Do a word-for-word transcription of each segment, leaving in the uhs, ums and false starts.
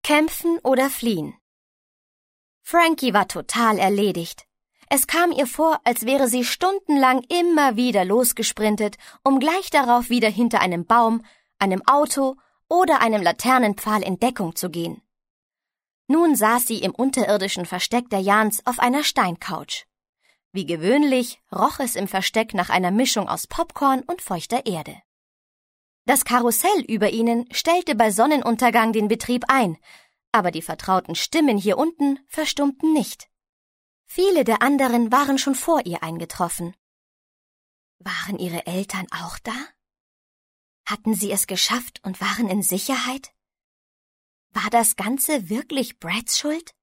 Kämpfen oder fliehen? Frankie war total erledigt. Es kam ihr vor, als wäre sie stundenlang immer wieder losgesprintet, um gleich darauf wieder hinter einem Baum, einem Auto oder einem Laternenpfahl in Deckung zu gehen. Nun saß sie im unterirdischen Versteck der Jans auf einer Steincouch. Wie gewöhnlich roch es im Versteck nach einer Mischung aus Popcorn und feuchter Erde. Das Karussell über ihnen stellte bei Sonnenuntergang den Betrieb ein, aber die vertrauten Stimmen hier unten verstummten nicht. Viele der anderen waren schon vor ihr eingetroffen. Waren ihre Eltern auch da? Hatten sie es geschafft und waren in Sicherheit? War das Ganze wirklich Brads Schuld?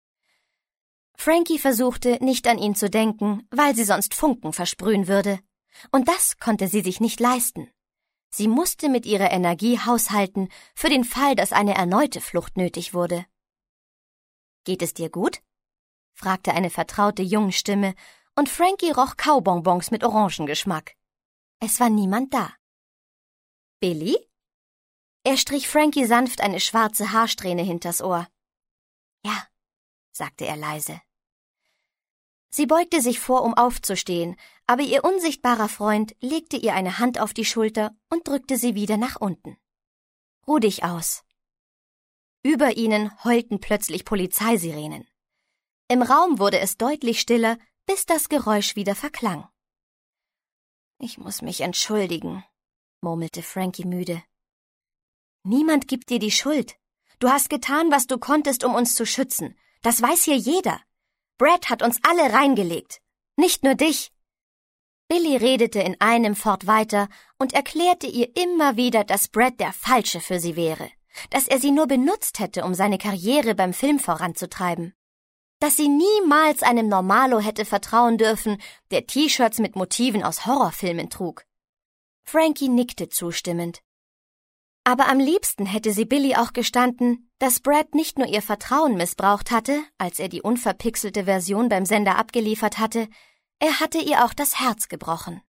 Frankie versuchte, nicht an ihn zu denken, weil sie sonst Funken versprühen würde. Und das konnte sie sich nicht leisten. Sie musste mit ihrer Energie haushalten, für den Fall, dass eine erneute Flucht nötig wurde. »Geht es dir gut?« fragte eine vertraute Jungenstimme, und Frankie roch Kaubonbons mit Orangengeschmack. Es war niemand da. »Billy?« Er strich Frankie sanft eine schwarze Haarsträhne hinters Ohr. »Ja«, sagte er leise. Sie beugte sich vor, um aufzustehen, aber ihr unsichtbarer Freund legte ihr eine Hand auf die Schulter und drückte sie wieder nach unten. »Ruh dich aus.« Über ihnen heulten plötzlich Polizeisirenen. Im Raum wurde es deutlich stiller, bis das Geräusch wieder verklang. »Ich muss mich entschuldigen«, murmelte Frankie müde. »Niemand gibt dir die Schuld. Du hast getan, was du konntest, um uns zu schützen. Das weiß hier jeder. Brad hat uns alle reingelegt. Nicht nur dich.« Billy redete in einem fort weiter und erklärte ihr immer wieder, dass Brad der Falsche für sie wäre, dass er sie nur benutzt hätte, um seine Karriere beim Film voranzutreiben, dass sie niemals einem Normalo hätte vertrauen dürfen, der T-Shirts mit Motiven aus Horrorfilmen trug. Frankie nickte zustimmend. Aber am liebsten hätte sie Billy auch gestanden, dass Brad nicht nur ihr Vertrauen missbraucht hatte, als er die unverpixelte Version beim Sender abgeliefert hatte, er hatte ihr auch das Herz gebrochen.